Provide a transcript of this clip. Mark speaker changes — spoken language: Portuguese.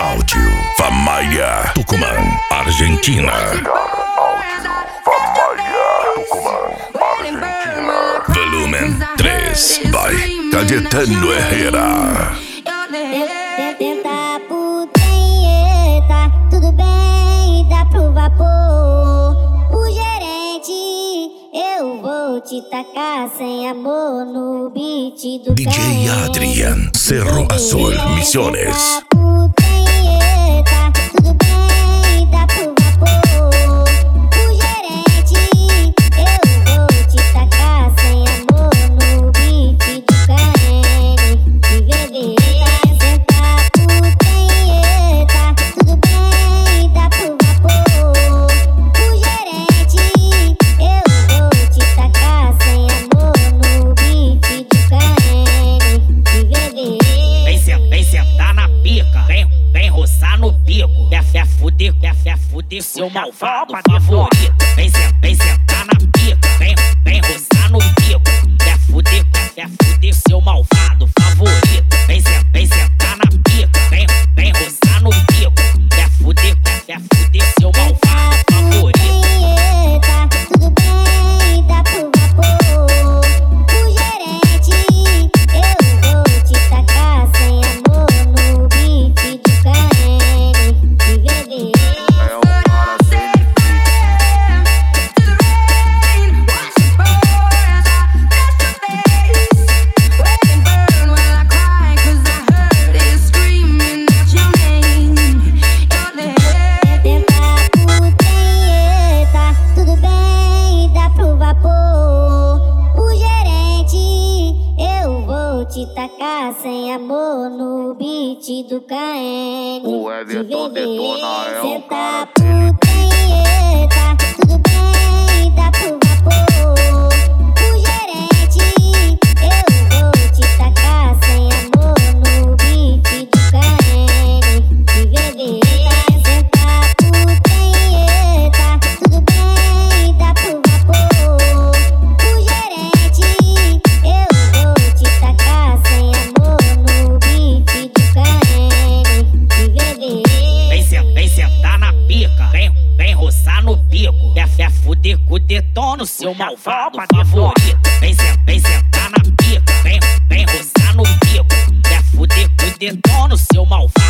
Speaker 1: Áudio Famaia, Tucumã, Argentina. Volumen 3 by Cayetano Herrera.
Speaker 2: Tenta putenheta, tudo bem, dá pro vapor. O gerente, eu vou te tacar sem amor no beat do
Speaker 1: DJ Adrian, Cerro Azul, Misiones.
Speaker 2: Putenheta, tudo bem, dá pro vapor. O gerente, eu vou te tacar sem amor no beat do KN. De VV.
Speaker 3: Quer fuder seu malvado favorito. Vem sentar na pica, vem roçar no bico. Quer fuder seu malvado favorito. Vem sentar na pica, vem roçar no bico. Quer fuder seu malvado favorito.
Speaker 2: Tudo bem, dá pro vapor. O gerente, eu vou te tacar sem amor no beat do KN. De VV. Te tacar sem amor no beat do KN.
Speaker 4: O Everton detona, é um cara
Speaker 2: putenheta, tudo bem, dá pro vapor. O gerente, eu vou te tacar sem amor no beat do KN. De VV. Tudo bem, dá pro vapor. O gerente, eu vou te tacar sem amor no beat do KN. De VV.
Speaker 3: Vem sentar na pica, vem roçar no bico. Quer fuder com o detono, seu malvado favorito. Vem sentar na pica, vem roçar no bico. Quer fuder com o detono, seu malvado